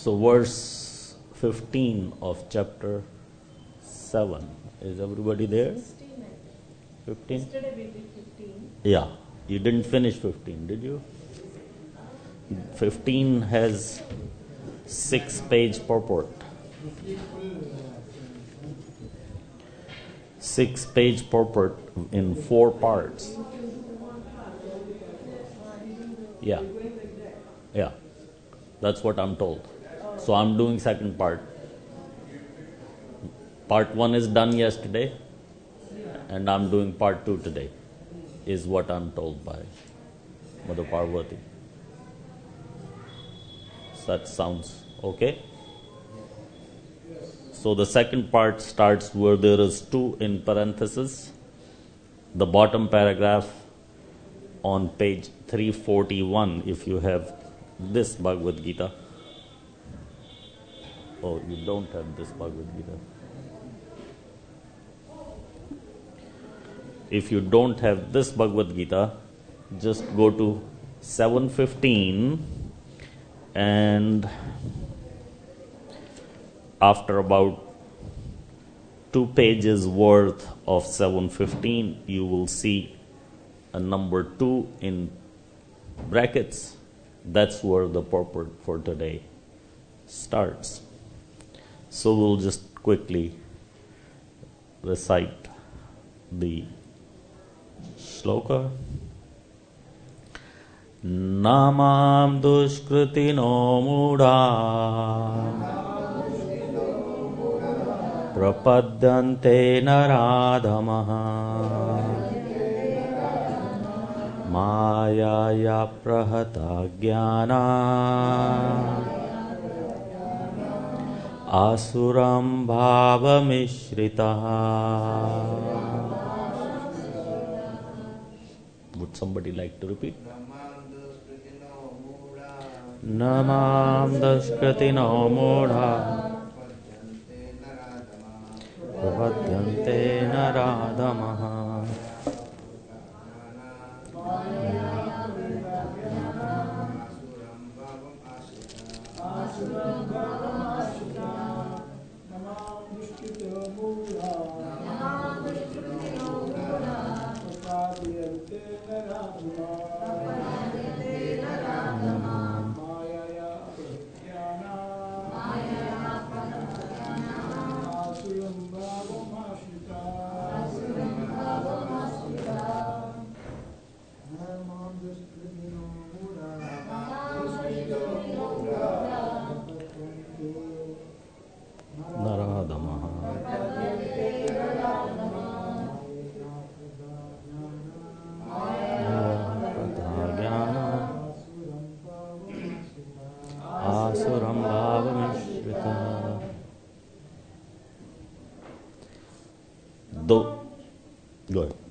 So verse 15 of chapter 7. Is everybody there? 15? Yesterday we did 15. Yeah. You didn't finish 15, did you? 15 has 6-page purport. 6-page purport in 4 parts. Yeah. Yeah. That's what I'm told. So I'm doing second part. Part 1 is done yesterday, and I'm doing part 2 today, is what I'm told by Mother Parvati. So that sounds okay? So the second part starts where there is 2 in parenthesis. The bottom paragraph on page 341, if you have this Bhagavad Gita. Oh, you don't have this Bhagavad Gita. If you don't have this Bhagavad Gita, just go to 715, and after about 2 pages worth of 715, you will see a number 2 in brackets. That's where the purport for today starts. So we'll just quickly recite the shloka. Namam dushkritino mudha prapadyante naradamaha Mayaya prahata jnana asuram bhavamishritaha. Would somebody like to repeat? Namam dushkritino mudha prapadyante naradamaha Go ahead.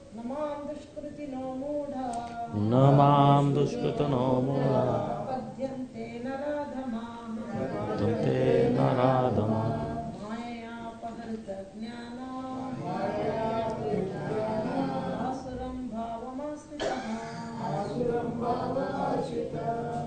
Namam dushkritino mudha prapadyante naradama Maya paharita jnana asuram bhavamasritaha.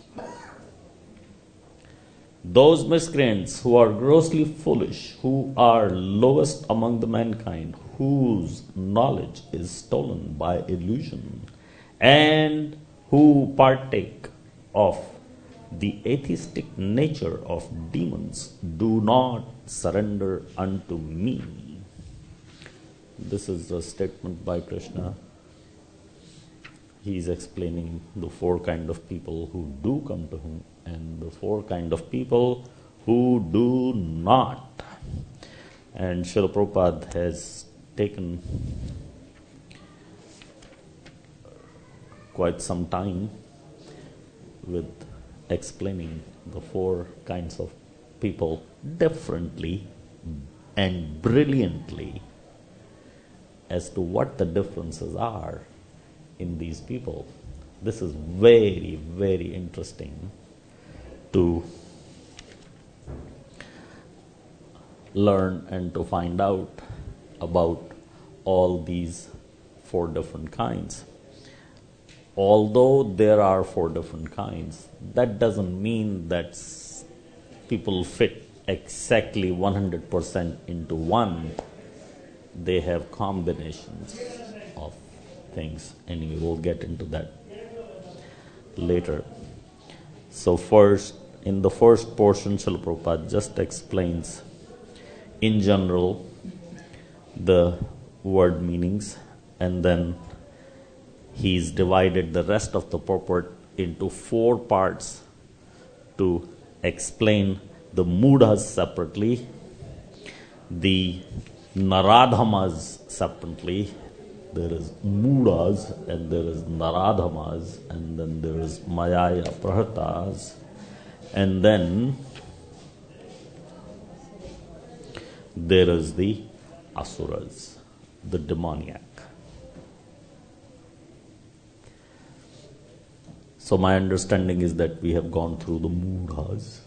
Those miscreants who are grossly foolish, who are lowest among the mankind, whose knowledge is stolen by illusion, and who partake of the atheistic nature of demons, do not surrender unto me. This is a statement by Krishna. He is explaining the 4 kind of people who do come to him and the 4 kind of people who do not. And Srila Prabhupada has taken quite some time with explaining the 4 kinds of people differently and brilliantly as to what the differences are in these people. This is very, very interesting to learn and to find out about all these 4 different kinds. Although there are 4 different kinds, that doesn't mean that people fit exactly 100% into one. They have combinations of things. Anyway, we'll get into that later. So first, in the first portion, Srila Prabhupada just explains in general the word meanings, and then he's divided the rest of the purport into 4 parts to explain the Mudas separately, the Naradhamas separately. There is Mudas and there is Naradhamas, and then there is Mayaya Prahatas, and then there is the Asuras, the demoniac. So my understanding is that we have gone through the Mudas.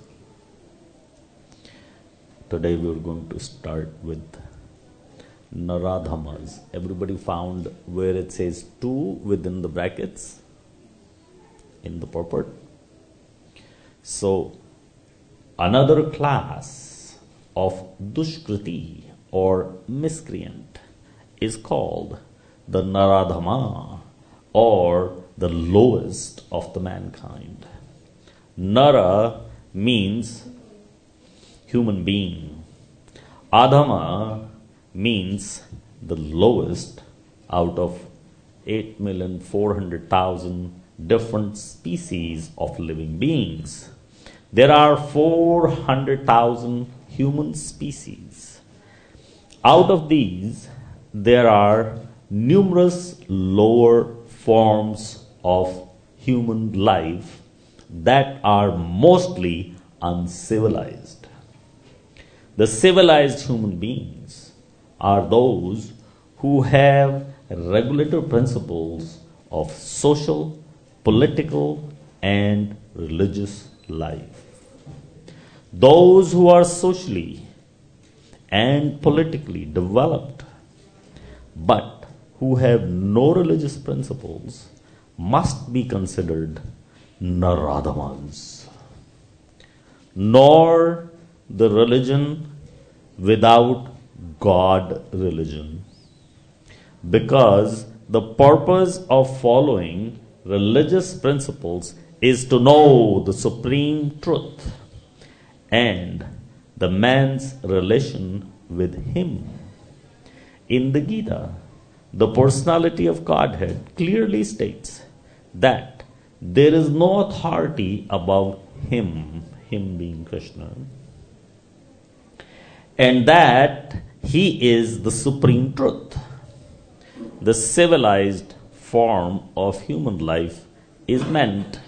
Today we are going to start with Naradhamas. Everybody found where it says 2 within the brackets in the purport? So another class of Dushkriti or miscreant is called the Naradhama, or the lowest of the mankind. Nara means human being. Adhama means the lowest out of 8,400,000 different species of living beings. There are 400,000 human species. Out of these, there are numerous lower forms of human life that are mostly uncivilized. The civilized human beings are those who have regulator principles of social, political, and religious life. Those who are socially and politically developed but who have no religious principles must be considered Naradhamas. Nor the religion without God religion, because the purpose of following religious principles is to know the supreme truth and the man's relation with him. In the Gita, the personality of Godhead clearly states that there is no authority above him, him being Krishna, and that he is the supreme truth. The civilized form of human life is meant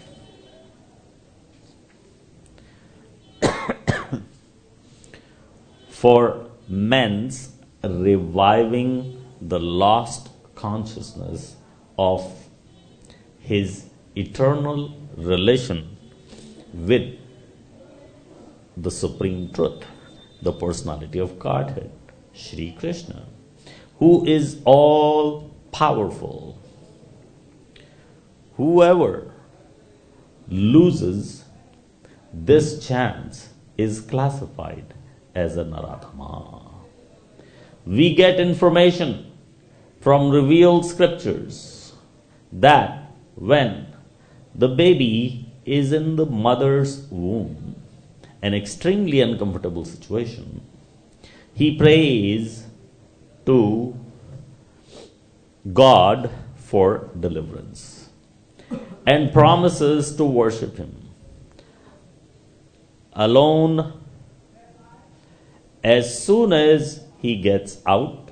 for men's reviving the lost consciousness of his eternal relation with the supreme truth, the personality of Godhead, Shri Krishna, who is all powerful. Whoever loses this chance is classified as a Naradhama. We get information from revealed scriptures that when the baby is in the mother's womb, an extremely uncomfortable situation, he prays to God for deliverance and promises to worship him alone. As soon as he gets out,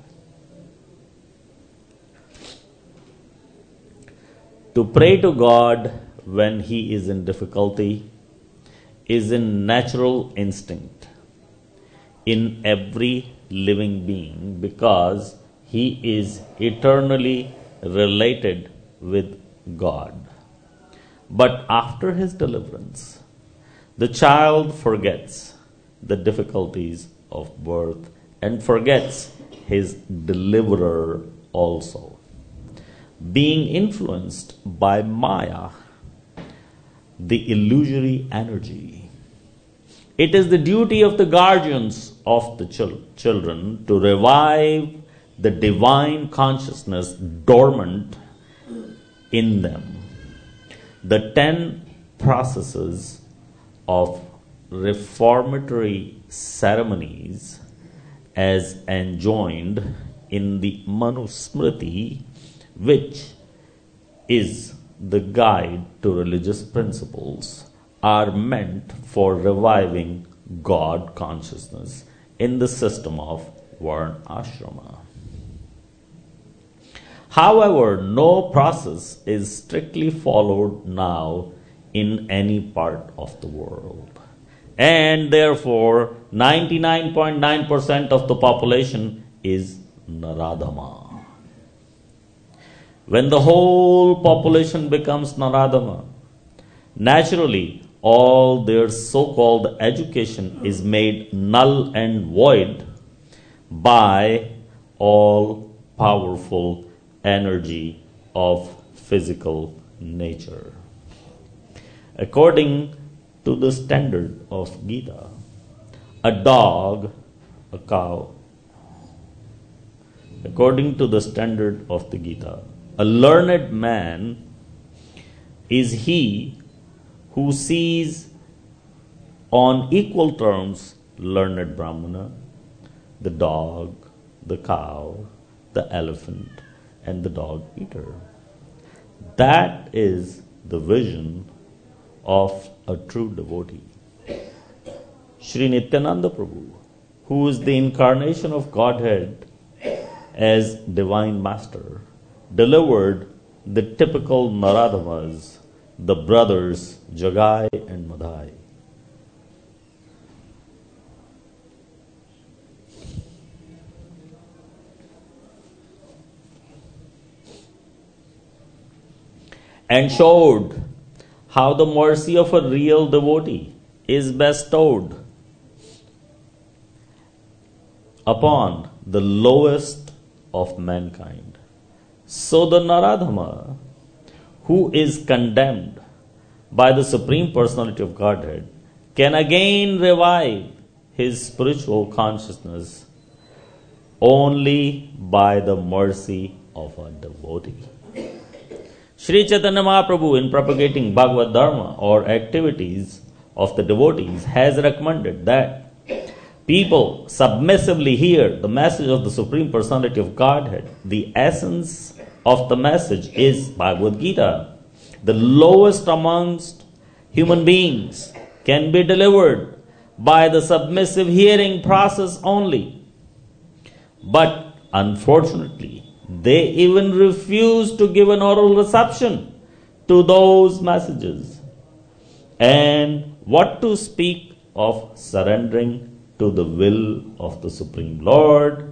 to pray to God when he is in difficulty is a natural instinct in every living being, because he is eternally related with God. But after his deliverance, the child forgets the difficulties of birth and forgets his deliverer also. Being influenced by Maya, the illusory energy, It is the duty of the guardians of the children to revive the divine consciousness dormant in them. The 10 processes of reformatory ceremonies as enjoined in the Manusmriti, which is the guide to religious principles, are meant for reviving God consciousness in the system of Varna Ashrama. However, no process is strictly followed now in any part of the world, and therefore 99.9% of the population is Naradama. When the whole population becomes Naradama, naturally all their so-called education is made null and void by all powerful energy of physical nature. According to the standard of Gita, a dog, a cow, according to the standard of the Gita, a learned man is he who sees on equal terms learned Brahmana, the dog, the cow, the elephant, and the dog eater. That is the vision of a true devotee. Sri Nityananda Prabhu, who is the incarnation of Godhead as Divine Master, delivered the typical Naradamas, the brothers Jagai and Madhai. And showed how the mercy of a real devotee is bestowed upon the lowest of mankind. So the Naradama, who is condemned by the Supreme Personality of Godhead, can again revive his spiritual consciousness only by the mercy of a devotee. Sri Chaitanya Mahaprabhu, in propagating Bhagavad Dharma or activities of the devotees, has recommended that people submissively hear the message of the Supreme Personality of Godhead. The essence of the message is Bhagavad Gita. The lowest amongst human beings can be delivered by the submissive hearing process only. But unfortunately, they even refuse to give an oral reception to those messages. And what to speak of surrendering to the will of the Supreme Lord?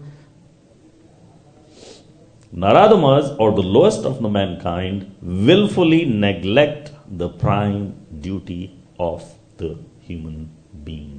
Naradamas, or the lowest of the mankind, willfully neglect the prime duty of the human being.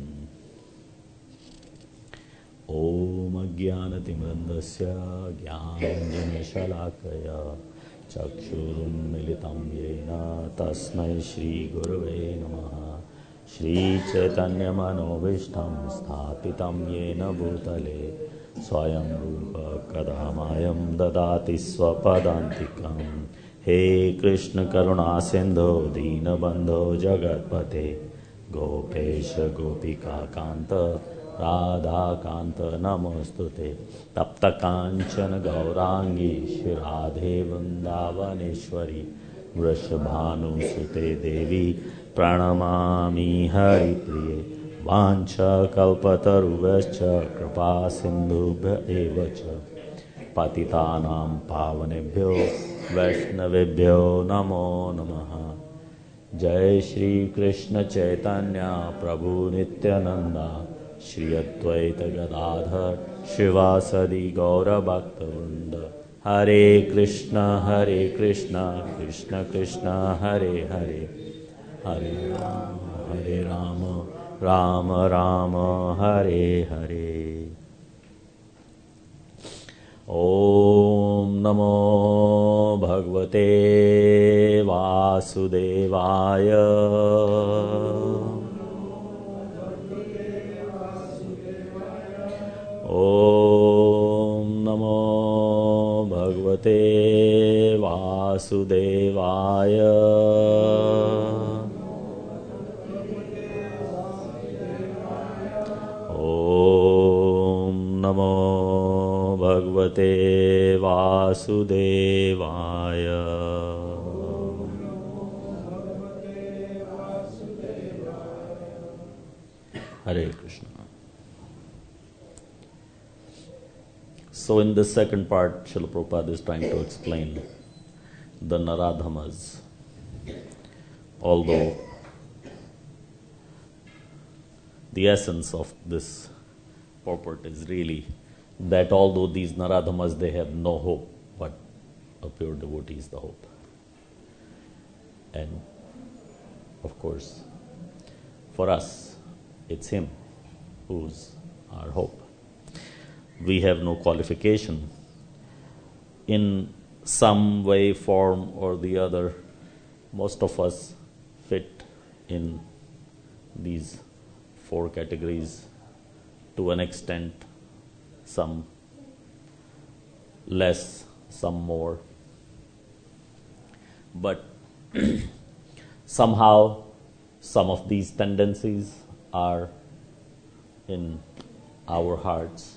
Om Ajnanatimrandasya Jnananjana-shalakaya Chakshurum Militam Yena Tasmai Shri Gurave Namaha Shri Chaitanya Manovishtam Sthapitam Yena Bhutale Swayam Rupa Kadamayam Dadati Swapadantikam He Krishna Karuna Sindho Dina Bandho Jagatpate Gopesha Gopika Kanta Radha Kanta Namostute Tapta Kanchana Gaurangi Shri Radhe Vrindavaneshwari Vrishabhanu Sute Devi Pranamami Hari Priye Vancha Kalpataruvascha Kripa Sindhubhya Evacha Patitanam Pavanebhyo Vaishnavebhyo Namo Namaha Jai Shri Krishna Chaitanya Prabhu Nityananda Shri Advaita Gadadhar Shivasadi Gaura Bhakta-vrinda Hare Krishna Krishna Krishna Hare Hare Hare Rama Rama Rama Hare Hare Om Namo Bhagavate Vasudevaya Om Namo Bhagavate Vasudevaya. Hare Krishna. So in the second part, Srila Prabhupada is trying to explain the Naradhamas. Although the essence of this purport is really that although these Naradhamas, they have no hope, but a pure devotee is the hope. And of course, for us, it's him who's our hope. We have no qualification. In some way, form or the other, most of us fit in these four categories to an extent, some less, some more. But somehow some of these tendencies are in our hearts.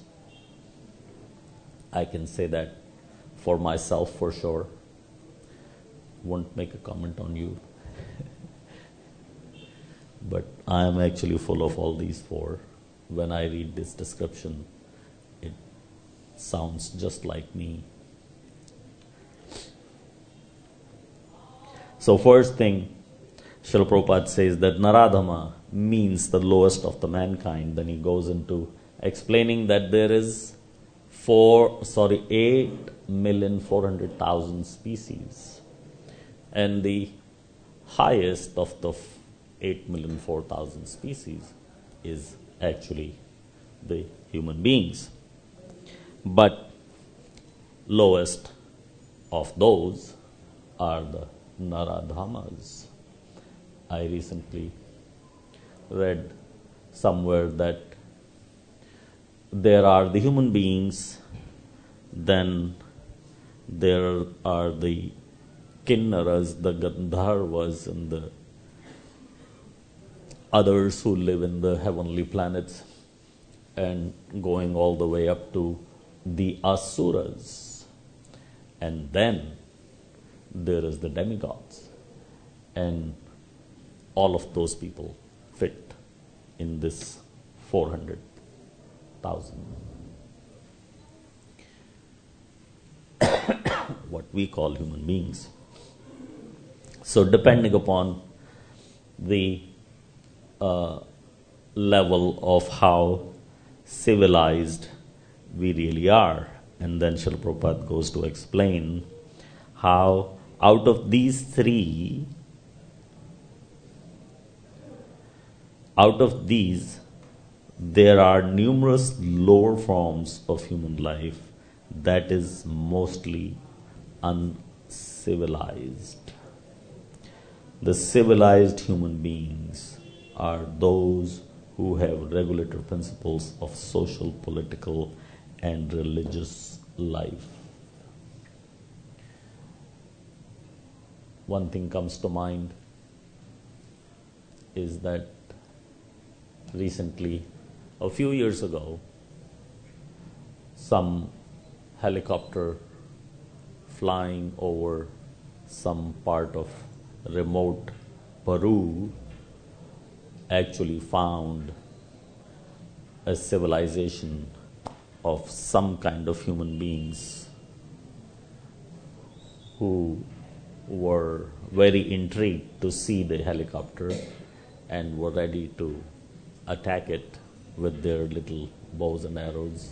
I can say that for myself for sure. Won't make a comment on you. But I am actually full of all these four. When I read this description, it sounds just like me. So first thing, Srila Prabhupada says that Naradhama means the lowest of the mankind. Then he goes into explaining that there is 8,400,000 species. And the highest of the 8,400,000 species is actually the human beings. But lowest of those are the Naradhamas. I recently read somewhere that there are the human beings, then there are the Kinnaras, the Gandharvas, and the others who live in the heavenly planets, and going all the way up to the Asuras. And then there is the demigods. And all of those people fit in this 400,000. What we call human beings. So depending upon the level of how civilized we really are. And then Srila Prabhupada goes to explain how out of these three, out of these, there are numerous lower forms of human life that is mostly uncivilized. The civilized human beings are those who have regulator principles of social, political, and religious life. One thing comes to mind is that recently, a few years ago, some helicopter flying over some part of remote Peru actually found a civilization of some kind of human beings who were very intrigued to see the helicopter and were ready to attack it with their little bows and arrows.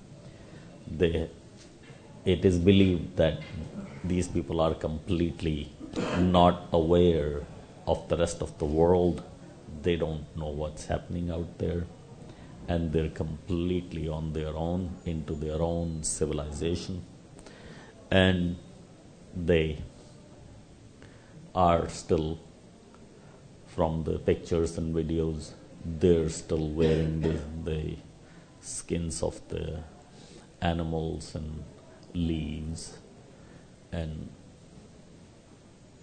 It is believed that these people are completely not aware of the rest of the world. They don't know what's happening out there, and they're completely on their own, into their own civilization. And they are still, from the pictures and videos, they're still wearing the skins of the animals and leaves, and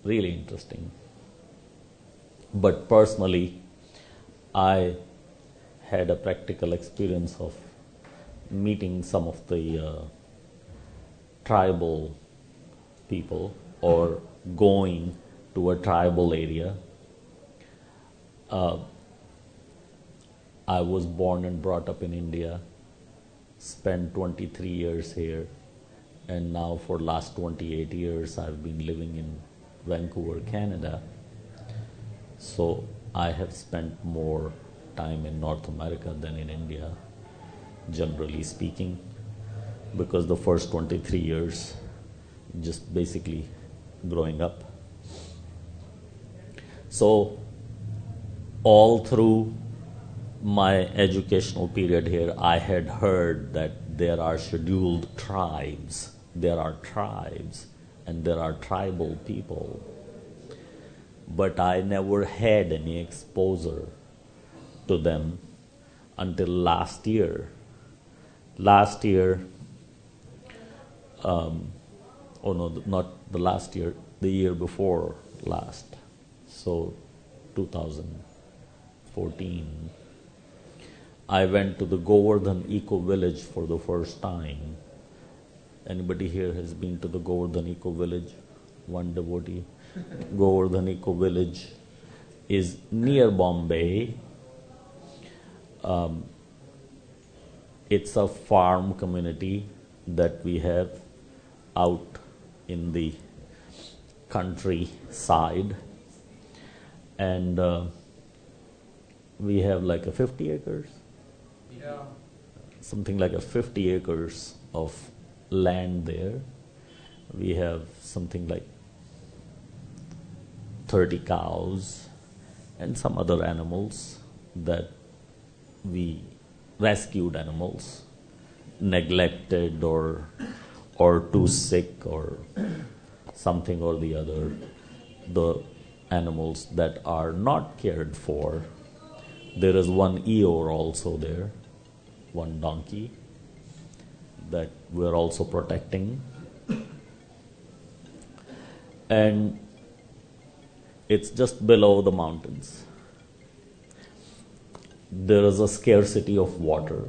really interesting. But personally, I had a practical experience of meeting some of the tribal people or going to a tribal area. I was born and brought up in India, spent 23 years here, and now for last 28 years I've been living in Vancouver, Canada. So I have spent more time in North America than in India, generally speaking, because the first 23 years just basically growing up. So all through my educational period here, I had heard that there are scheduled tribes, there are tribes, and there are tribal people. But I never had any exposure to them until last year. Last year, not the last year, the year before last, so 2014, I went to the Govardhan Eco Village for the first time. Anybody here has been to the Govardhan Eco Village? One devotee. Govardhan Eco Village is near Bombay. It's a farm community that we have out in the countryside, and we have like a 50 acres. Yeah. Something like a 50 acres of land there. We have something like 30 cows and some other animals that we rescued animals, neglected or too sick or something or the other. The animals that are not cared for. There is one Eeyore also there, one donkey that we're also protecting. And it's just below the mountains. There is a scarcity of water.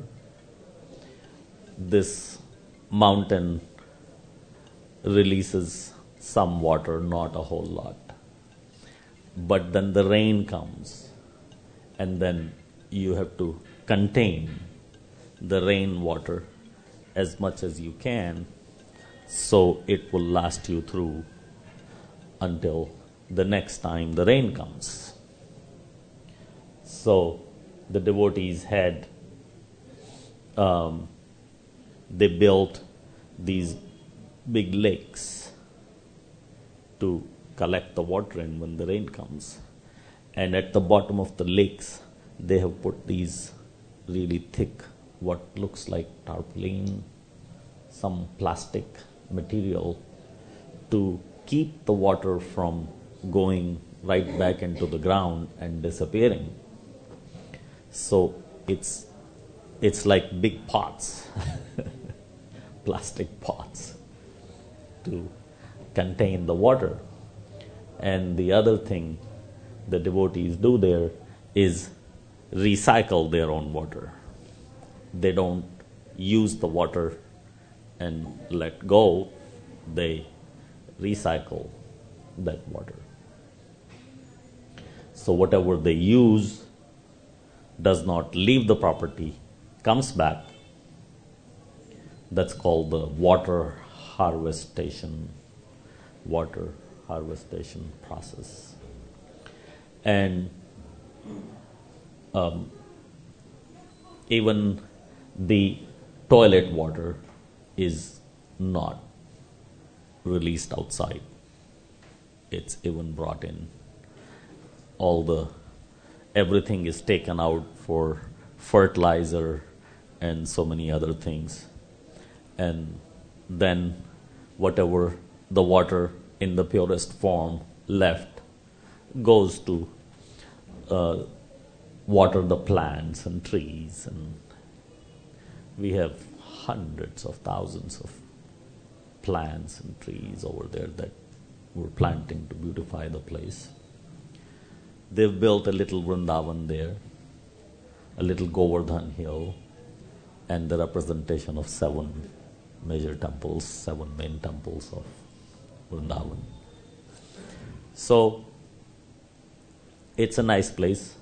This mountain releases some water, not a whole lot. But then the rain comes, and then you have to contain the rainwater as much as you can, so it will last you through until the next time the rain comes. So the devotees had, they built these big lakes to collect the water in when the rain comes. And at the bottom of the lakes, they have put these really thick, what looks like tarpaulin, some plastic material to keep the water from going right back into the ground and disappearing. So it's like big pots, plastic pots to contain the water. And the other thing the devotees do there is recycle their own water. They don't use the water and let go, they recycle that water. So whatever they use does not leave the property, comes back. That's called the water harvestation process. And even the toilet water is not released outside. It's even brought in. Everything is taken out for fertilizer and so many other things. And then whatever the water in the purest form left goes to water the plants and trees. And we have hundreds of thousands of plants and trees over there that were planting to beautify the place. They've built a little Vrindavan there, a little Govardhan hill, and the representation of 7 major temples, 7 main temples of Vrindavan. So, it's a nice place.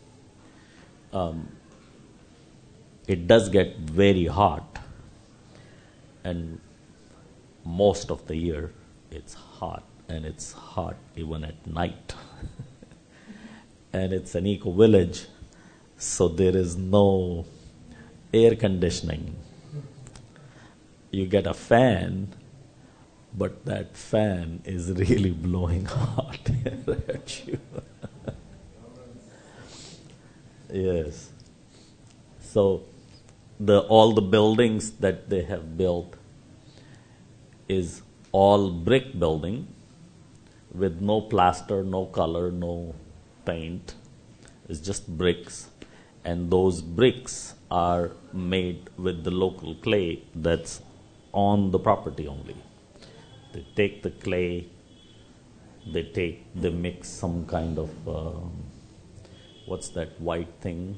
It does get very hot, and most of the year it's hot, and it's hot even at night. And it's an eco-village, so there is no air conditioning. You get a fan, but that fan is really blowing hot air at you. Yes. So all the buildings that they have built is all brick building with no plaster, no color, no paint. It's just bricks, and those bricks are made with the local clay that's on the property only. They take the clay, they mix some kind of what's that white thing?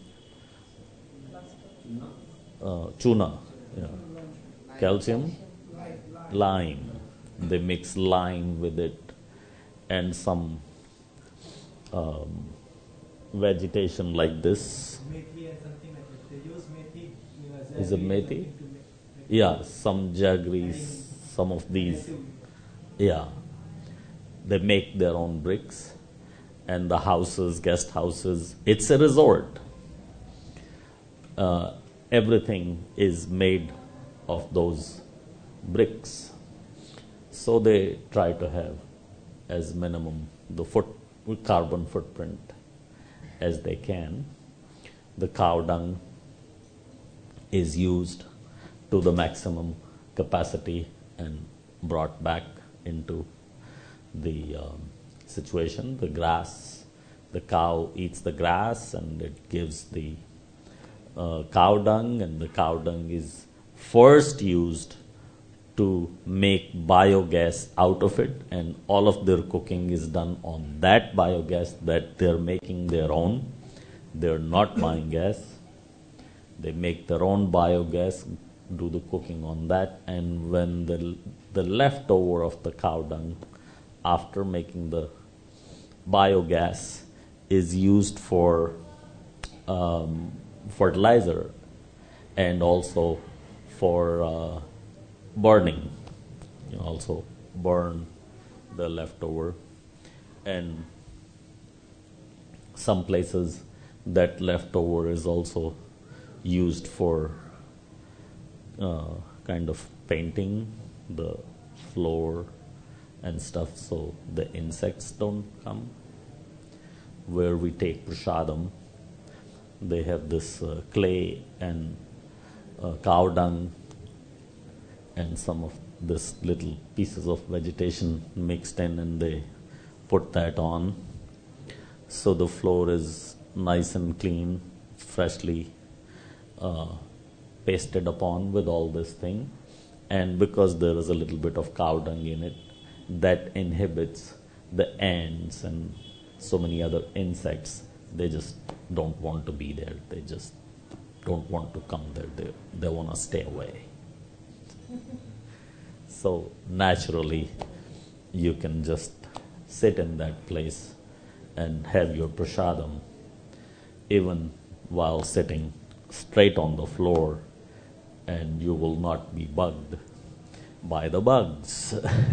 Tuna, yeah. Calcium, lime. They mix lime with it, and some vegetation like this. Methi and something like that. They use methi. Is it methi? Yeah, some jaggeries, some of these. Yeah. They make their own bricks, and the houses, guest houses, it's a resort. Everything is made of those bricks. So they try to have as minimum the carbon footprint as they can. The cow dung is used to the maximum capacity and brought back into the situation. The grass, the cow eats the grass and it gives the cow dung, and the cow dung is first used to make biogas out of it, and all of their cooking is done on that biogas that they're making their own. They're not buying gas. They make their own biogas, do the cooking on that, and when the leftover of the cow dung after making the biogas is used for fertilizer and also for burning. You also burn the leftover, and some places that leftover is also used for kind of painting the floor and stuff, so the insects don't come. Where we take prasadam, they have this clay and cow dung and some of this little pieces of vegetation mixed in, and they put that on. So the floor is nice and clean, freshly pasted upon with all this thing. And because there is a little bit of cow dung in it, that inhibits the ants and so many other insects. They just don't want to be there. They just don't want to come there. They want to stay away. So naturally, you can just sit in that place and have your prasadam, even while sitting straight on the floor, and you will not be bugged by the bugs.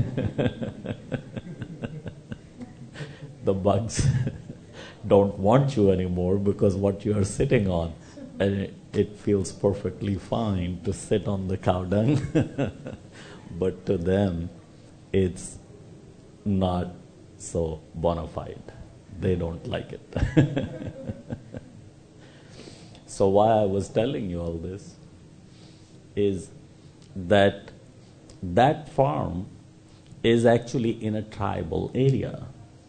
The bugs don't want you anymore because what you are sitting on, and it feels perfectly fine to sit on the cow dung. But to them, it's not so bona fide. They don't like it. So why I was telling you all this is that farm is actually in a tribal area.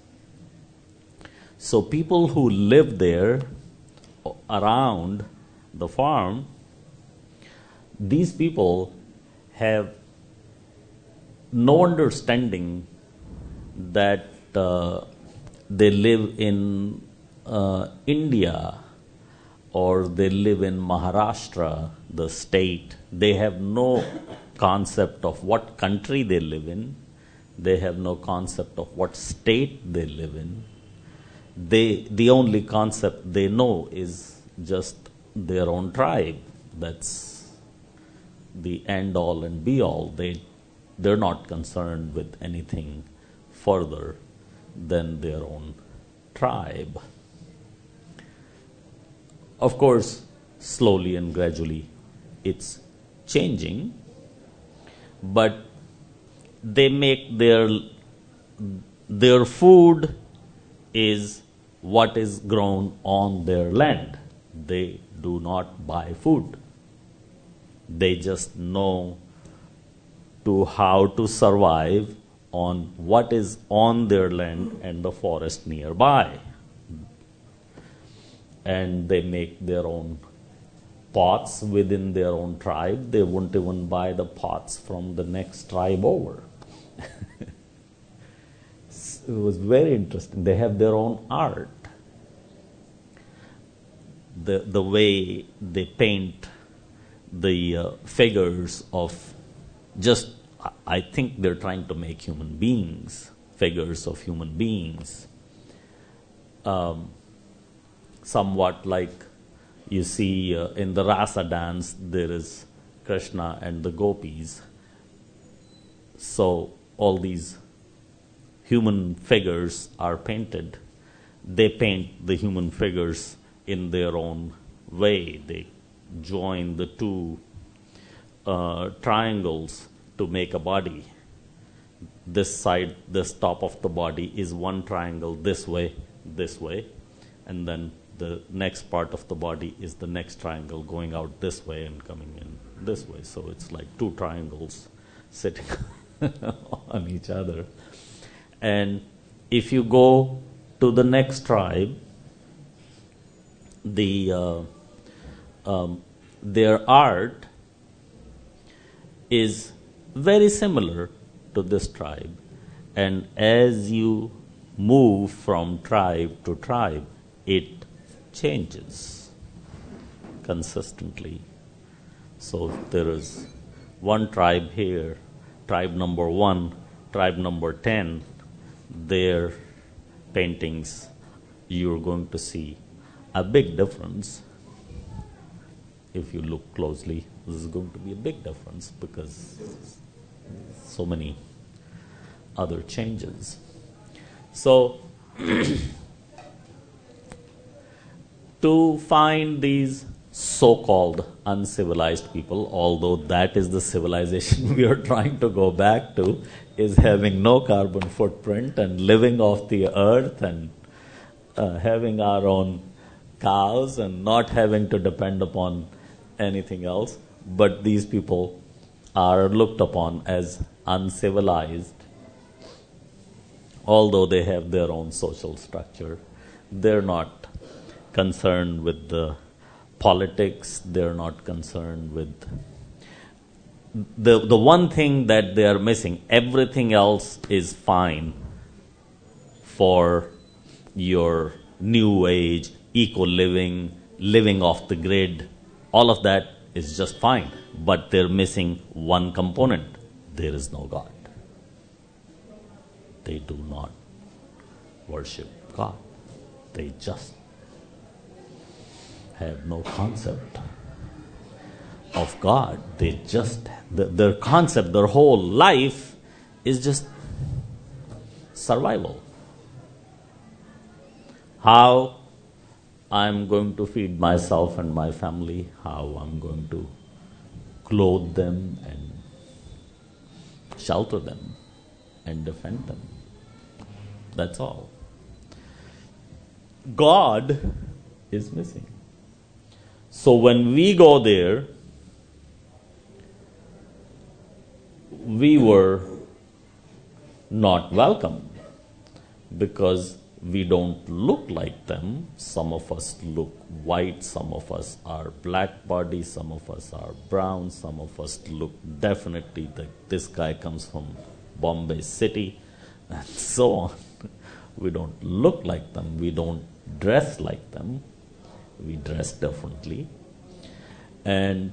So people who live there around the farm, these people have no understanding that they live in India or they live in Maharashtra, the state, they have no concept of what country they live in. They have no concept of what state they live in. The only concept they know is just their own tribe. That's the end all and be all. They're not concerned with anything further than their own tribe. Of course, slowly and gradually it's changing, but they make their food is what is grown on their land. They do not buy food. They just know how to survive on what is on their land and the forest nearby. And they make their own pots within their own tribe. They won't even buy the pots from the next tribe over. It was very interesting. They have their own art. The way they paint the figures of just, I think they're trying to make human beings, figures of human beings. Somewhat like you see in the Rasa dance, there is Krishna and the gopis. So all these human figures are painted. They paint the human figures in their own way. They join the two triangles to make a body. This side, this top of the body is one triangle this way, and then the next part of the body is the next triangle going out this way and coming in this way. So it's like two triangles sitting on each other. And if you go to the next tribe, their art is very similar to this tribe. And as you move from tribe to tribe, it changes consistently. So there is one tribe here, tribe number 1, tribe number 10, their paintings, you're going to see a big difference. If you look closely, this is going to be a big difference because so many other changes. So to find these so-called uncivilized people, although that is the civilization we are trying to go back to, is having no carbon footprint and living off the earth and having our own cows and not having to depend upon anything else. But these people are looked upon as uncivilized, although they have their own social structure. They're not concerned with the politics. They're not concerned with the one thing that they are missing. Everything else is fine for your new age, eco-living, living off the grid. All of that is just fine. But they're missing one component. There is no God. They do not worship God. They just have no concept of God. They just, their concept, their whole life is just survival. How I'm going to feed myself and my family, how I'm going to clothe them and shelter them and defend them. That's all. God is missing. So when we go there, we were not welcome because we don't look like them. Some of us look white, some of us are black body, some of us are brown, some of us look definitely that this guy comes from Bombay city. and so on. We don't look like them. We don't dress like them. We dress differently. And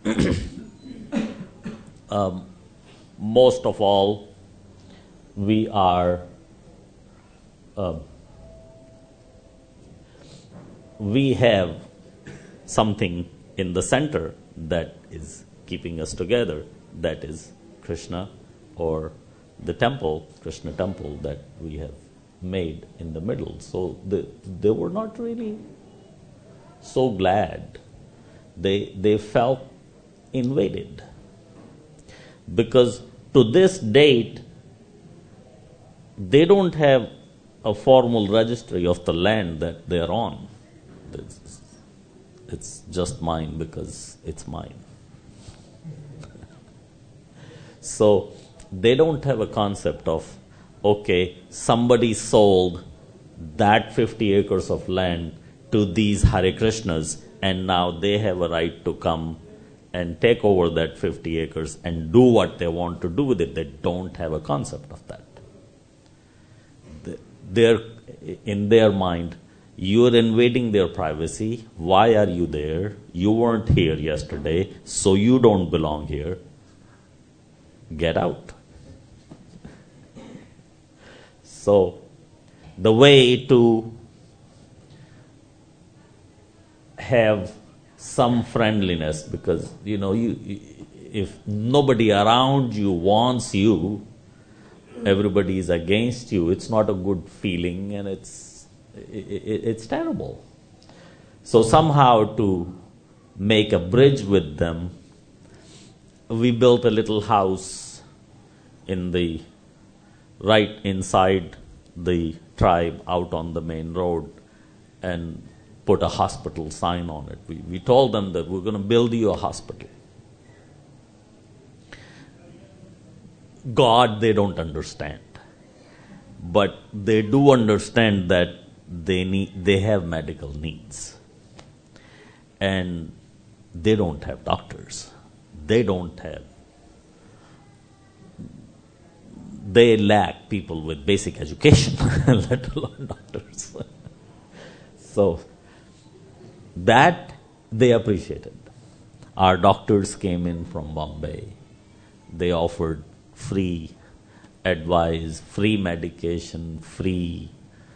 most of all, we are we have something in the center that is keeping us together, that is Krishna, or the temple, Krishna temple, that we have made in the middle. So they were not really so glad. They felt invaded, because to this date they don't have a formal registry of the land that they are on. It's just mine because it's mine. So they don't have a concept of, okay, somebody sold that 50 acres of land to these Hare Krishnas, and now they have a right to come and take over that 50 acres and do what they want to do with it. They don't have a concept of that. In their mind, you're invading their privacy. Why are you there? You weren't here yesterday, so you don't belong here. Get out. So the way to have some friendliness, because if nobody around you wants you, everybody is against you, it's not a good feeling, and it's terrible. So somehow, to make a bridge with them, we built a little house right inside the tribe, out on the main road, and put a hospital sign on it. We told them that we're going to build you a hospital. God, they don't understand, but they do understand that they have medical needs, and they don't have doctors. They lack people with basic education, let alone doctors. So that they appreciated. Our doctors came in from Bombay. They offered free advice, free medication, free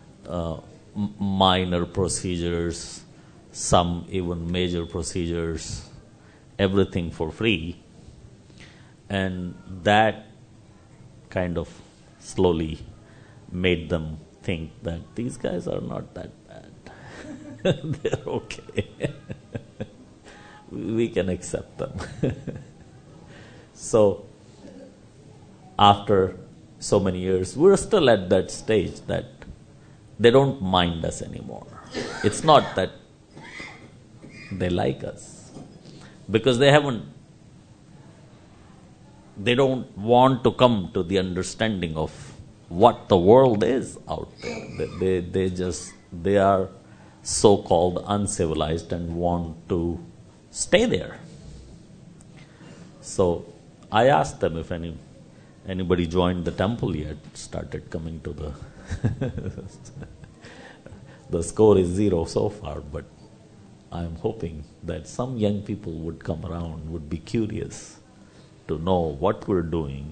minor procedures, some even major procedures, everything for free. And that kind of slowly made them think that these guys are not that bad. They're okay. We can accept them. So after so many years, we're still at that stage that they don't mind us anymore. It's not that they like us, because they don't want to come to the understanding of what the world is out there. They are so-called uncivilized and want to stay there. So I asked them if anybody joined the temple yet, started coming to the the score is 0 so far, but I'm hoping that some young people would come around, would be curious to know what we're doing.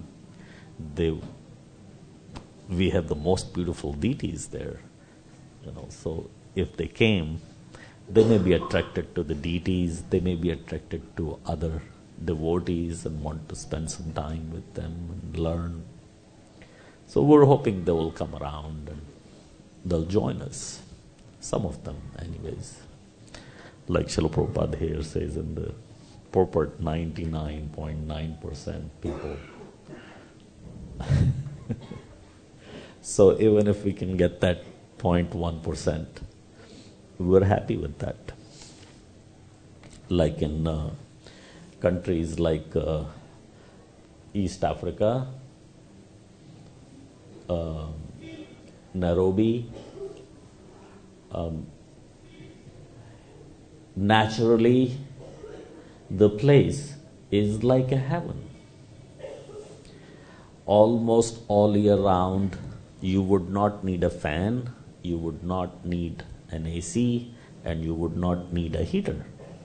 We have the most beautiful deities there, so if they came, they may be attracted to the deities, they may be attracted to other devotees and want to spend some time with them and learn. So we're hoping they will come around and they'll join us. Some of them, anyways. Like Srila Prabhupada here says in the purport, 99.9% people. So even if we can get that 0.1%, we're happy with that. Like in countries like East Africa, Nairobi, naturally the place is like a heaven. Almost all year round You would not need a fan, you would not need an AC, and you would not need a heater.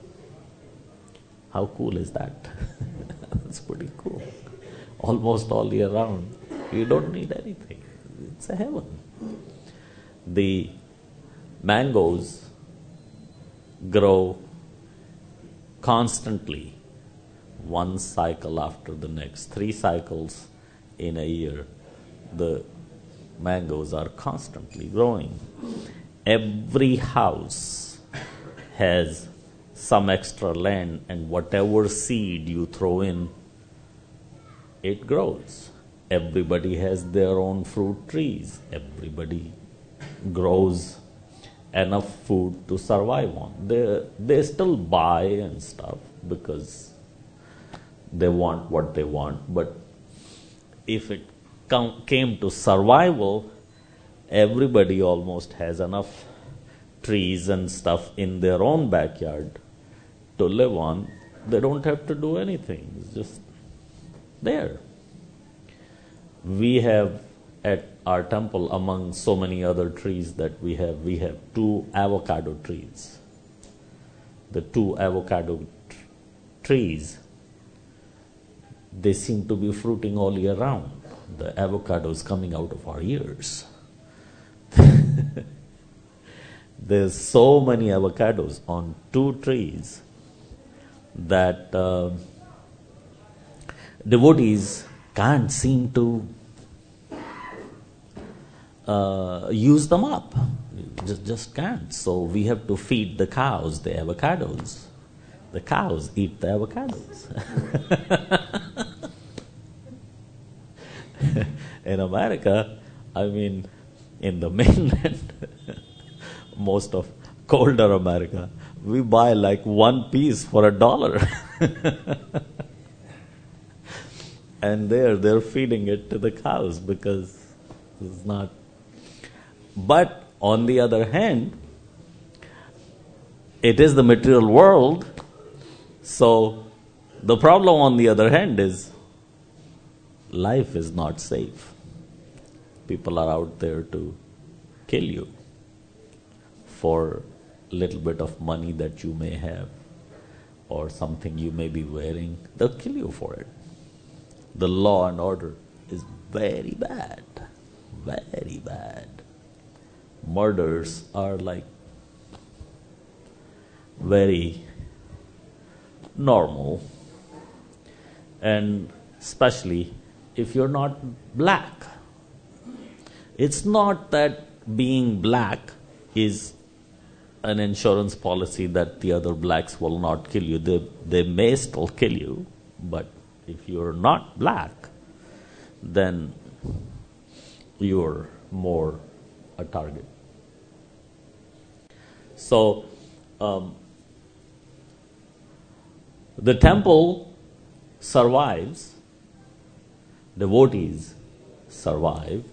How cool is that? That's pretty cool. Almost all year round. You don't need anything. It's a heaven. The mangoes grow constantly, one cycle after the next, 3 cycles in a year. The mangoes are constantly growing. Every house has some extra land, and whatever seed you throw in, it grows. Everybody has their own fruit trees. Everybody grows enough food to survive on. They still buy and stuff because they want what they want. But if it came to survival, everybody almost has enough trees and stuff in their own backyard to live on. They don't have to do anything. It's just there. We have at our temple, among so many other trees that we have 2 avocado trees. The 2 avocado trees, they seem to be fruiting all year round. The avocados coming out of our ears. There's so many avocados on 2 trees that devotees can't seem to use them up. Just can't. So we have to feed the cows the avocados. The cows eat the avocados. In America, I mean, in the mainland, most of colder America, we buy like 1 piece for $1. And they're feeding it to the cows because it's not. But on the other hand, it is the material world. So the problem on the other hand is life is not safe. People are out there to kill you for a little bit of money that you may have or something you may be wearing. They'll kill you for it. The law and order is very bad. Very bad. Murders are like very normal, and especially if you're not black. It's not that being black is an insurance policy that the other blacks will not kill you. They may still kill you, but if you're not black, then you're more a target. So, the temple survives, devotees survive.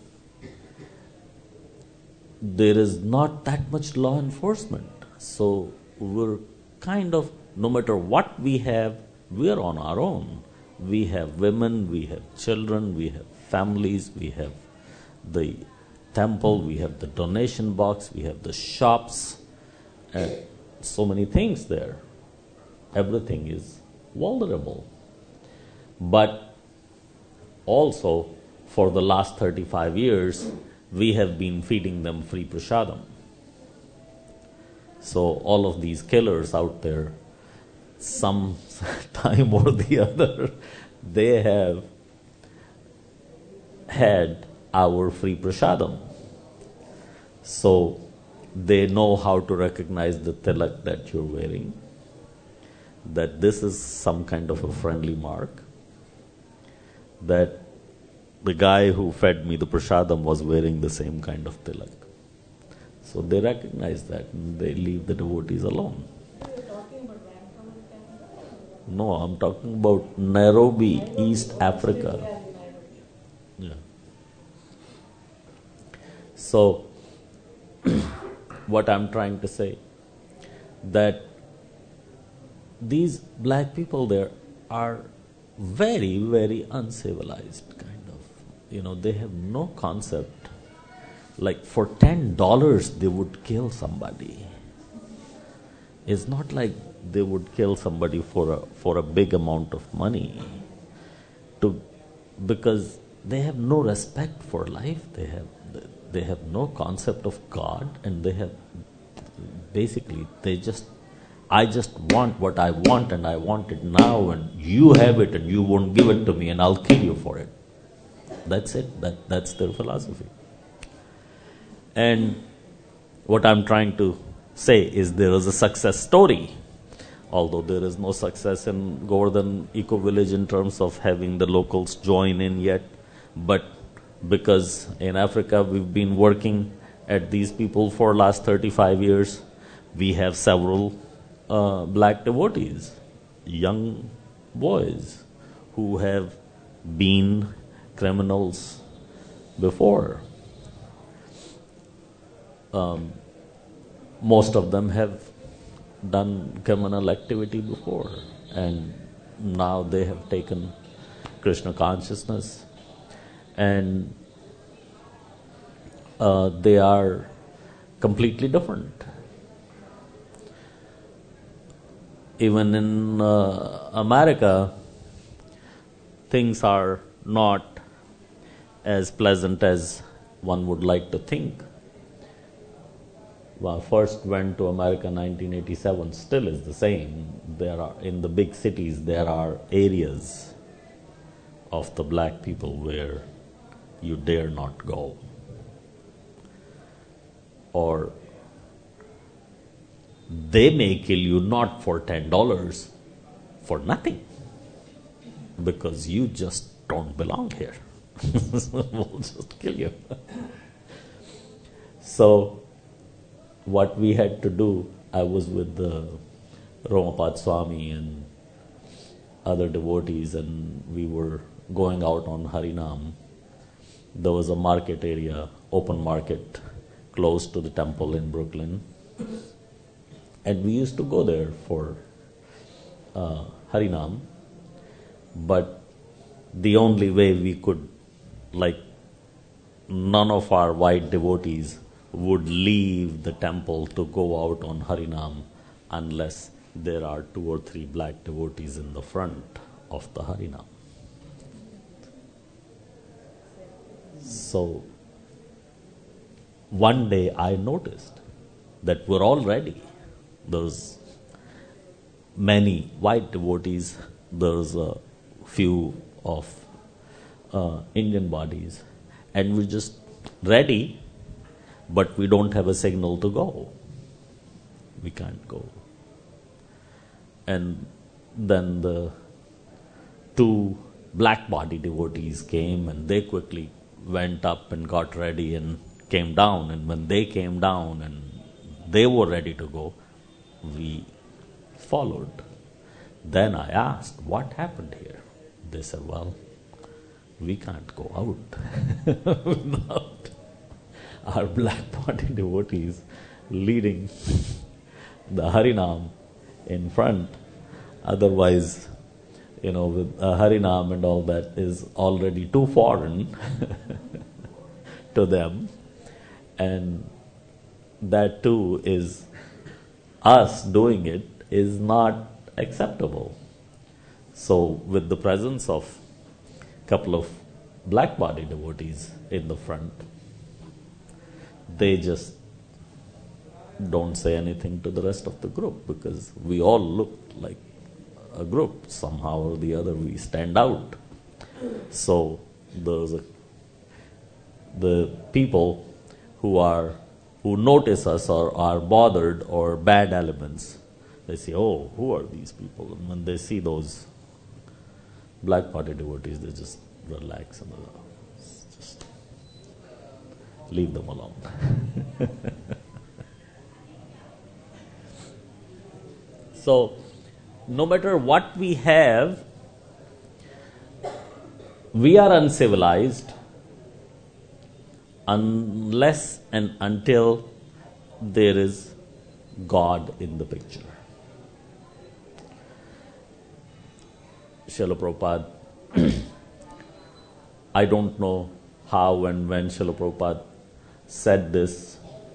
There is not that much law enforcement. So, we're kind of, no matter what we have, we're on our own. We have women, we have children, we have families, we have the temple, we have the donation box, we have the shops, and so many things there. Everything is vulnerable. But also, for the last 35 years, we have been feeding them free prasadam. So all of these killers out there, some time or the other, they have had our free prasadam. So they know how to recognize the tilak that you're wearing, that this is some kind of a friendly mark, that the guy who fed me the prasadam was wearing the same kind of tilak. So they recognize that and they leave the devotees alone. You're talking about Vancouver, Canada? No, I'm talking about Nairobi, East Africa. Yeah. So, what I'm trying to say, that these black people there are very, very uncivilized, kind of. They have no concept Like for $10 they would kill somebody. It's not like they would kill somebody for a big amount of money, because they have no respect for life. They have no concept of God, and they have basically I just want what I want, and I want it now, and you have it and you won't give it to me, and I'll kill you for it. That's it. That's their philosophy. And what I'm trying to say is there is a success story, although there is no success in Govardhan Eco Village in terms of having the locals join in yet. But because in Africa we've been working at these people for last 35 years, we have several black devotees, young boys who have been criminals before. Most of them have done criminal activity before, and now they have taken Krishna consciousness, and they are completely different. Even in America, things are not as pleasant as one would like to think. Well, first went to America in 1987, still is the same. In the big cities, there are areas of the black people where you dare not go. Or they may kill you not for $10, for nothing, because you just don't belong here. We'll just kill you. So what we had to do, I was with the Romapad Swami and other devotees, and we were going out on Harinam. There was a market area, open market, close to the temple in Brooklyn. And we used to go there for Harinam. But the only way we could, none of our white devotees would leave the temple to go out on Harinam unless there are 2 or 3 black devotees in the front of the Harinam. So one day I noticed that we're all ready. There's many white devotees, there's a few of Indian bodies, and we're just ready, but we don't have a signal to go. We can't go. And then the 2 black body devotees came, and they quickly went up and got ready and came down. And when they came down and they were ready to go, we followed. Then I asked, what happened here? They said, well, we can't go out without our black body devotees leading the Harinam in front. Otherwise, with Harinam and all that is already too foreign to them. And that too is us doing it is not acceptable. So with the presence of a couple of black body devotees in the front, they just don't say anything to the rest of the group, because we all look like a group. Somehow or the other we stand out. So the people who notice us or are bothered or bad elements, they say, oh, who are these people? And when they see those black body devotees, they just relax and just leave them alone. So, no matter what we have, we are uncivilized unless and until there is God in the picture. Srila Prabhupada, I don't know how and when Srila Prabhupada said this.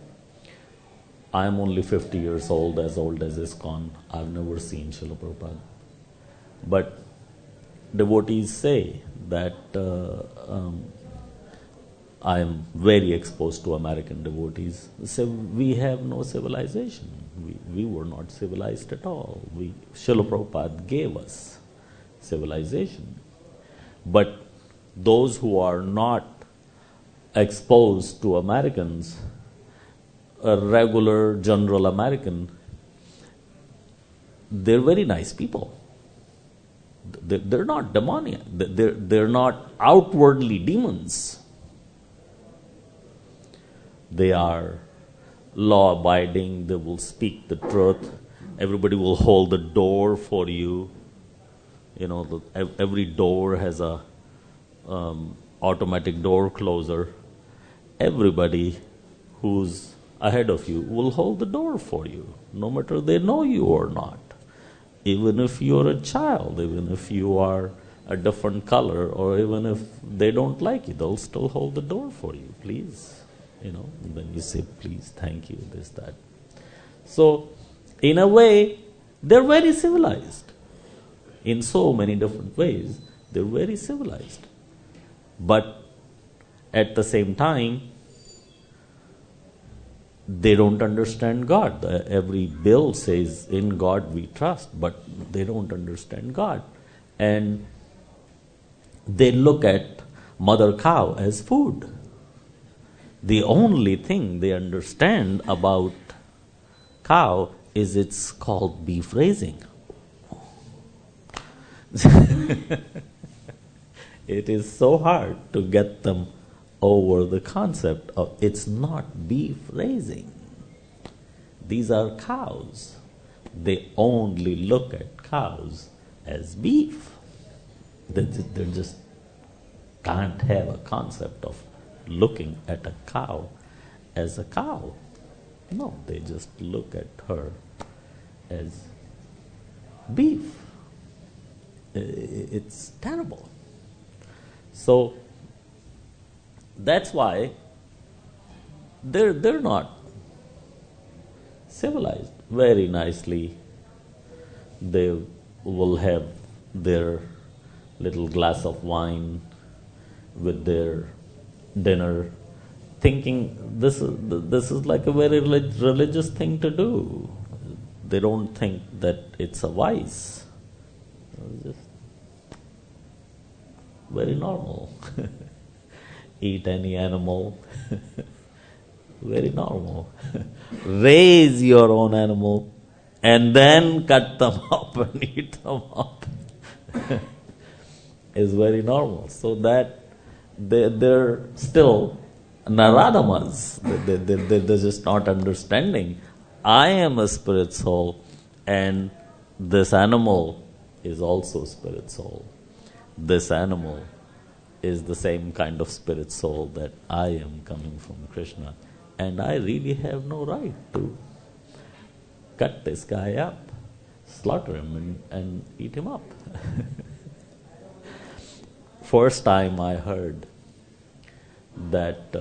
I am only 50 years old as ISKCON. I've never seen Srila Prabhupada. But devotees say that I am very exposed to American devotees. They say we have no civilization. We were not civilized at all. Srila Prabhupada gave us civilization. But those who are not exposed to Americans, a regular general American, they're very nice people. They're not demoniac. They're not outwardly demons. They are law-abiding. They will speak the truth. Everybody will hold the door for you. You know, every door has a automatic door closer. Everybody who's ahead of you will hold the door for you, no matter they know you or not. Even if you're a child, even if you are a different color, or even if they don't like you, they'll still hold the door for you. Please, you know, then you say, please, thank you, this, that. So, in a way, they're very civilized. In so many different ways, they're very civilized. But at the same time, they don't understand God. Every bill says, in God we trust, but they don't understand God. And they look at mother cow as food. The only thing they understand about cow is it's called beef raising. It is so hard to get them over the concept of it's not beef raising. These are cows. They only look at cows as beef. They just can't have a concept of looking at a cow as a cow. No, they just look at her as beef. It's terrible. So that's why they're not civilized. Very nicely, they will have their little glass of wine with their dinner, thinking this is like a very religious thing to do. They don't think that it's a vice. It's just very normal. Eat any animal. Very normal. Raise your own animal and then cut them up and eat them up. Is very normal. So that they're still naradamas. They're just not understanding. I am a spirit soul and this animal is also spirit soul. This animal is the same kind of spirit soul that I am coming from Krishna. And I really have no right to cut this guy up, slaughter him and eat him up. First time I heard that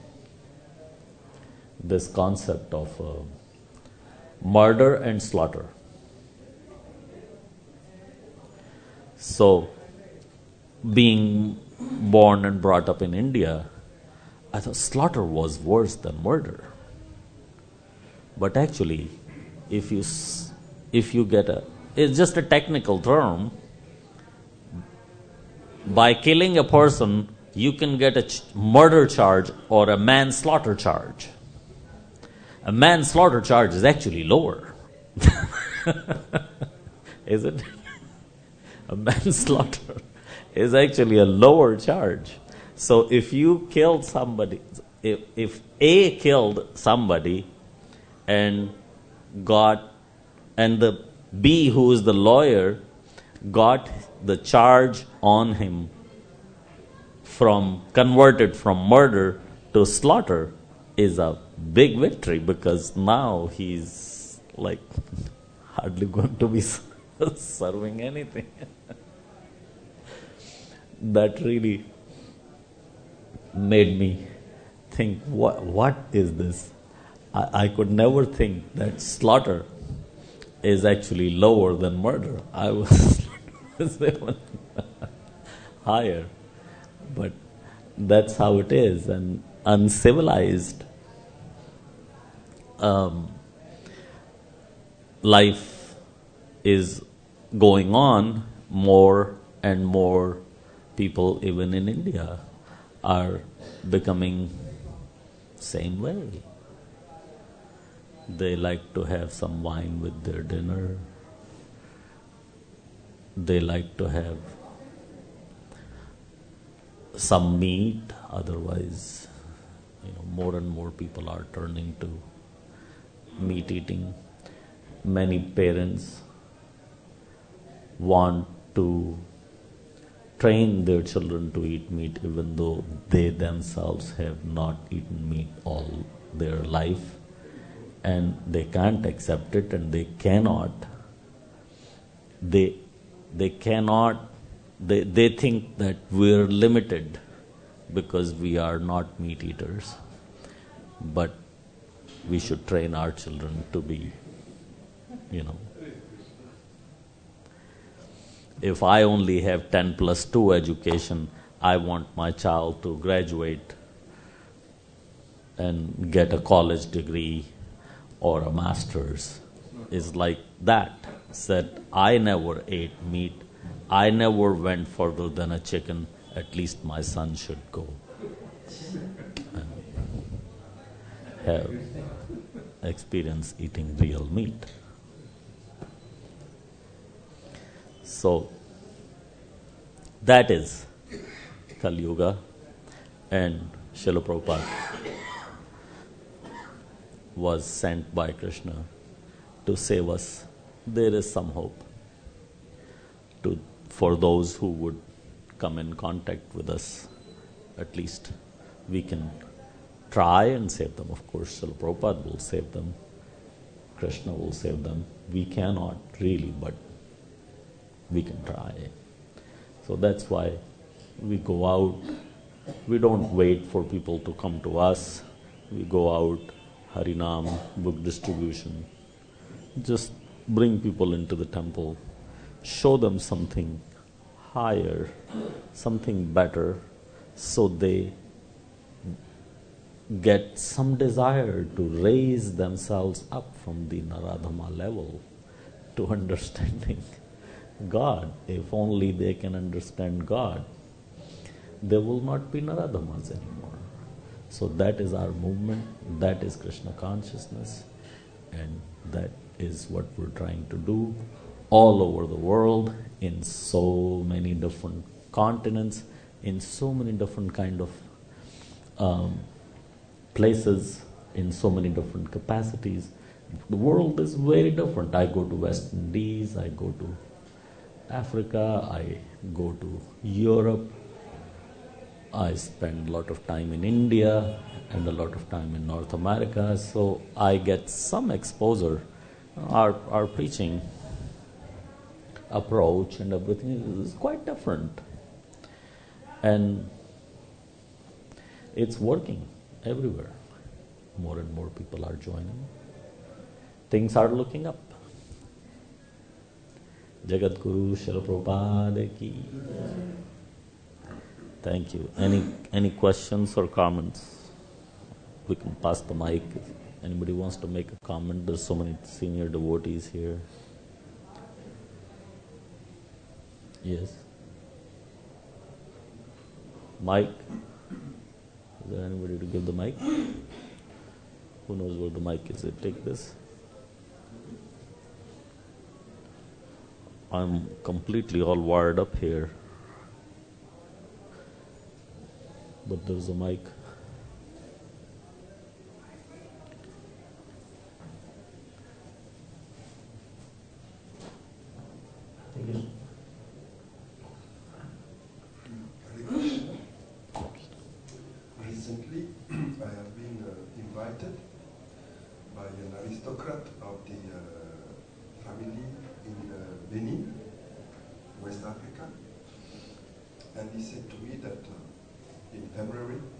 this concept of murder and slaughter. So, being born and brought up in India, I thought slaughter was worse than murder. But actually, if you get it's just a technical term. By killing a person, you can get a murder charge or a manslaughter charge. A manslaughter charge is actually lower. Is it? A manslaughter is actually a lower charge. So if you killed somebody, if A killed somebody and the B, who is the lawyer, got the charge on him converted from murder to slaughter, is a big victory, because now he's like hardly going to be serving anything. That really made me think, what is this? I could never think that slaughter is actually lower than murder. I was even higher. But that's how it is. And uncivilized life is going on. More and more people, even in India, are becoming same way. They like to have some wine with their dinner. They like to have some meat. Otherwise, more and more people are turning to meat eating. Many parents want to train their children to eat meat even though they themselves have not eaten meat all their life, and they can't accept it, and they cannot. They think that we're limited because we are not meat eaters. But we should train our children to be, If I only have 10+2 education, I want my child to graduate and get a college degree or a master's. Is like that. Said, I never ate meat. I never went further than a chicken. At least my son should go and have experience eating real meat. So, that is Kali Yuga, and Srila Prabhupada was sent by Krishna to save us. There is some hope for those who would come in contact with us. At least we can try and save them. Of course, Srila Prabhupada will save them. Krishna will save them. We cannot really, but we can try. So that's why we go out. We don't wait for people to come to us. We go out, Harinam, book distribution. Just bring people into the temple. Show them something higher, something better, so they get some desire to raise themselves up from the Naradhama level to understanding God. If only they can understand God, there will not be Naradhamas anymore. So that is our movement, that is Krishna consciousness, and that is what we're trying to do all over the world, in so many different continents, in so many different kind of places, in so many different capacities. The world is very different. I go to West Indies, I go to Africa, I go to Europe, I spend a lot of time in India and a lot of time in North America, so I get some exposure. Our preaching approach and everything is quite different. And it's working everywhere. More and more people are joining. Things are looking up. Jagat Guru Srila Prabhupada ki. Thank you. Any questions or comments? We can pass the mic if anybody wants to make a comment. There's so many senior devotees here. Yes. Mic. Is there anybody to give the mic? Who knows where the mic is? Take this. I'm completely all wired up here. But there's a mic. Recently, I have been invited by an aristocrat of the family in Benin, West Africa, and he said to me that in February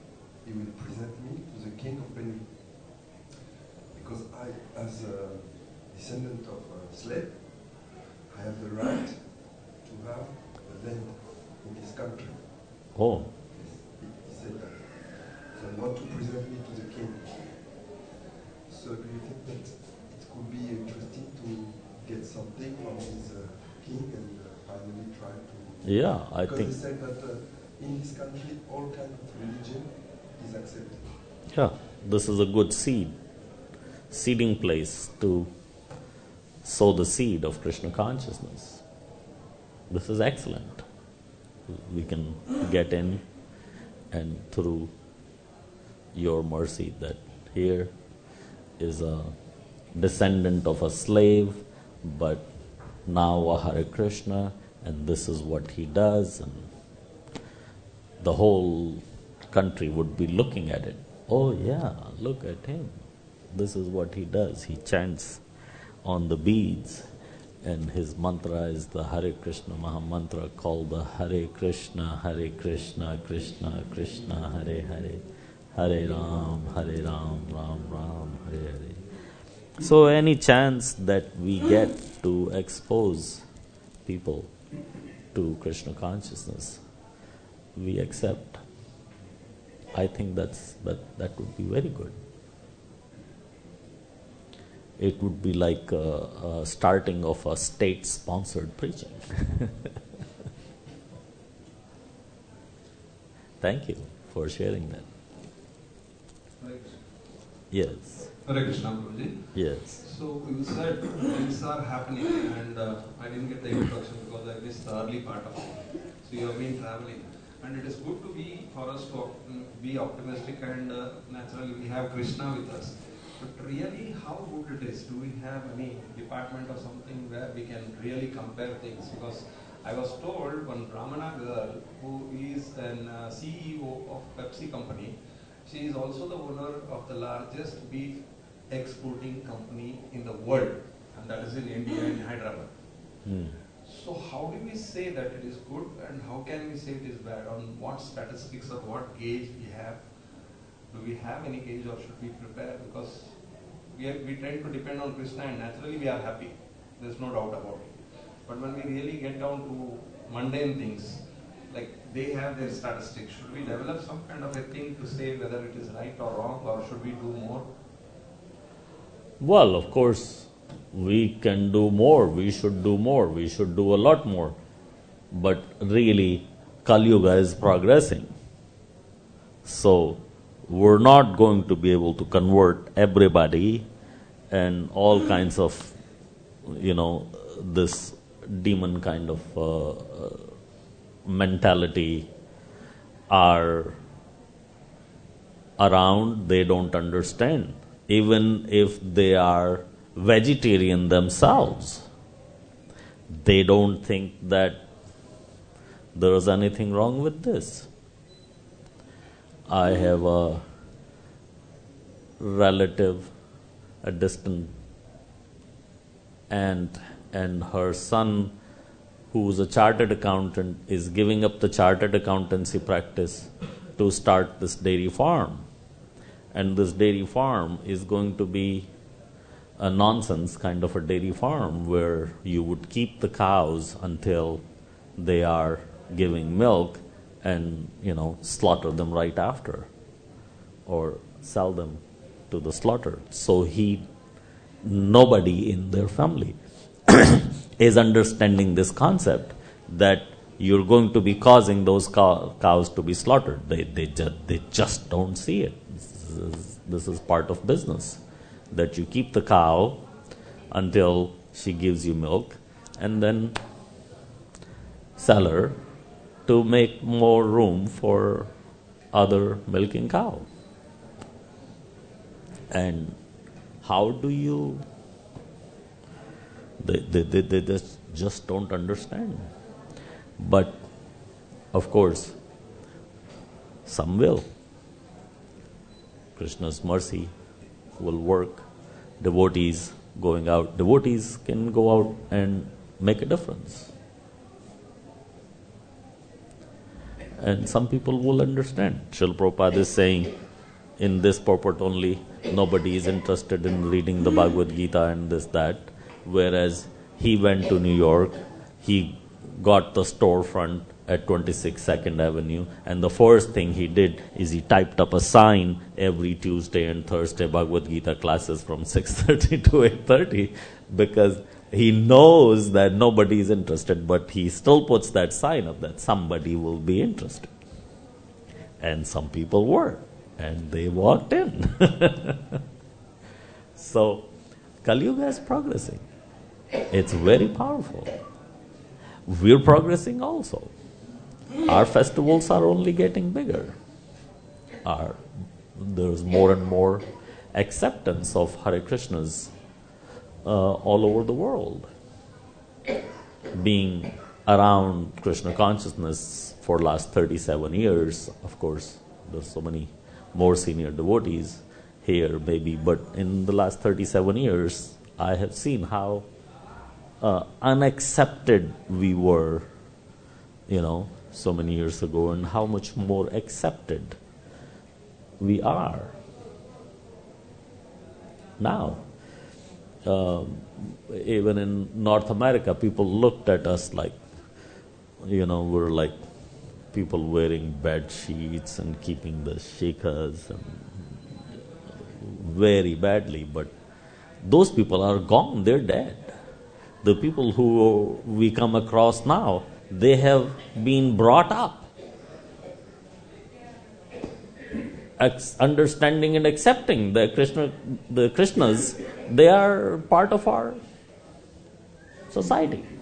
he will present me to the king of Benin. Because I, as a descendant of a slave, I have the right to have a land in this country. Oh, He said that. So I want to present me to the king. So do you think that it could be interesting to get something from this king and finally try to... yeah, I Because think, he said that in this country all kind of religion is accepted. yeah, this is a good seeding place to sow the seed of Krishna consciousness. This is excellent. We can get in, and through your mercy that here is a descendant of a slave, but now a Hare Krishna, and this is what he does, and the whole country would be looking at it. Oh yeah, look at him. This is what he does. He chants on the beads, and his mantra is the Hare Krishna Maha Mantra called the Hare Krishna, Krishna Krishna, Hare Hare, Hare Ram, Ram Ram, Hare Hare. So any chance that we get to expose people to Krishna consciousness, we accept. I think that would be very good. It would be like a starting of a state-sponsored preaching. Thank you for sharing that. Hare Krishna. Yes. Hare Krishna, Guruji. Yes. So you said things are happening, and I didn't get the introduction because I missed the early part of it. So you have been traveling, and it is good to be for us to be optimistic, and naturally we have Krishna with us. But really, how good it is? Do we have any department or something where we can really compare things? Because I was told one Brahmana girl who is an CEO of Pepsi company, she is also the owner of the largest beef exporting company in the world, and that is in India, in Hyderabad. So how do we say that it is good, and how can we say it is bad? On what statistics or what gauge we have? Do we have any gauge, or should we prepare? Because we tend to depend on Krishna, and naturally we are happy. There is no doubt about it. But when we really get down to mundane things, like they have their statistics, should we develop some kind of a thing to say whether it is right or wrong, or should we do more? Well, of course, we can do more. We should do more. We should do a lot more. But really, Kali Yuga is progressing. So, we're not going to be able to convert everybody, and all kinds of, this demon kind of mentality are around. They don't understand. Even if they are vegetarian themselves, they don't think that there is anything wrong with this. I have a relative, a distant aunt, and her son, who is a chartered accountant, is giving up the chartered accountancy practice to start this dairy farm. And this dairy farm is going to be a nonsense kind of a dairy farm where you would keep the cows until they are giving milk and, slaughter them right after, or sell them to the slaughter. So nobody in their family is understanding this concept that you're going to be causing those cows to be slaughtered. They just don't see it. This is part of business, that you keep the cow until she gives you milk, and then sell her to make more room for other milking cow. And how do you... They just don't understand. But, of course, some will. Krishna's mercy will work. Devotees can go out and make a difference. And some people will understand. Srila Prabhupada is saying in this purport only, nobody is interested in reading the Bhagavad Gita and this, that. Whereas he went to New York, he got the storefront at 26 2nd Avenue, and the first thing he did is he typed up a sign every Tuesday and Thursday Bhagavad Gita classes from 6:30 to 8:30, because he knows that nobody is interested, but he still puts that sign up that somebody will be interested. And some people were, and they walked in. So, Kali Yuga is progressing. It's very powerful. We're progressing also. Our festivals are only getting bigger. There's more and more acceptance of Hare Krishnas all over the world. Being around Krishna consciousness for last 37 years, of course, there's so many more senior devotees here maybe, but in the last 37 years, I have seen how unaccepted we were, so many years ago, and how much more accepted we are now. Even in North America, people looked at us like, we're like people wearing bed sheets and keeping the shikhas and very badly, but those people are gone, they're dead. The people who we come across now, they have been brought up understanding and accepting the Krishnas. They are part of our society.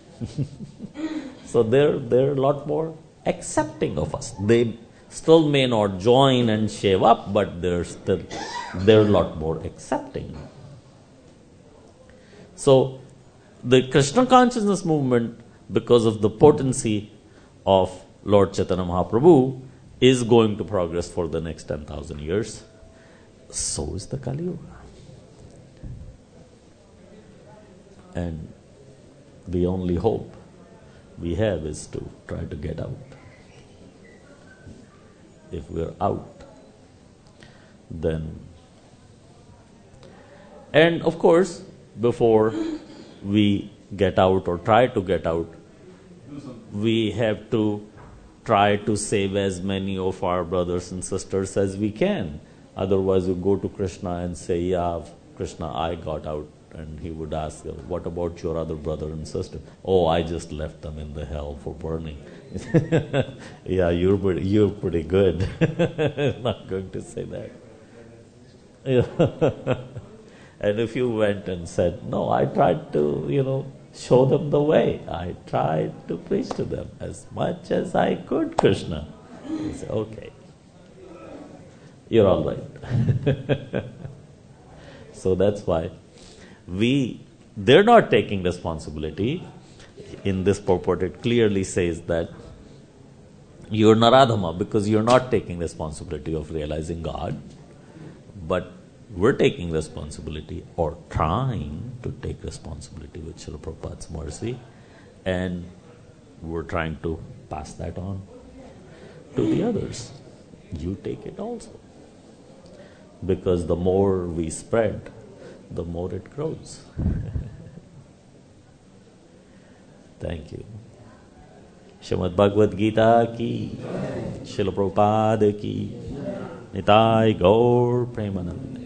So they're a lot more accepting of us. They still may not join and shave up, but they're a lot more accepting. So the Krishna consciousness movement, because of the potency of Lord Chaitanya Mahaprabhu, is going to progress for the next 10,000 years. So is the Kali Yuga. And the only hope we have is to try to get out. If we're out, then... And of course, before we get out or try to get out, we have to try to save as many of our brothers and sisters as we can. Otherwise, we go to Krishna and say, yeah, Krishna, I got out. And he would ask, what about your other brother and sister? Oh, I just left them in the hell for burning. Yeah, you're pretty good. Not going to say that. Yeah. And if you went and said, no, I tried to, show them the way. I tried to preach to them as much as I could, Krishna. He said, okay, you're all right. So that's why they're not taking responsibility. In this purport, it clearly says that you're Naradhama because you're not taking responsibility of realizing God, but we're taking responsibility or trying to take responsibility with Srila Prabhupada's mercy, and we're trying to pass that on to the others. You take it also. Because the more we spread, the more it grows. Thank you. Srimad Bhagavad Gita ki, Srila Prabhupada ki, Nitai Gaur Premanand.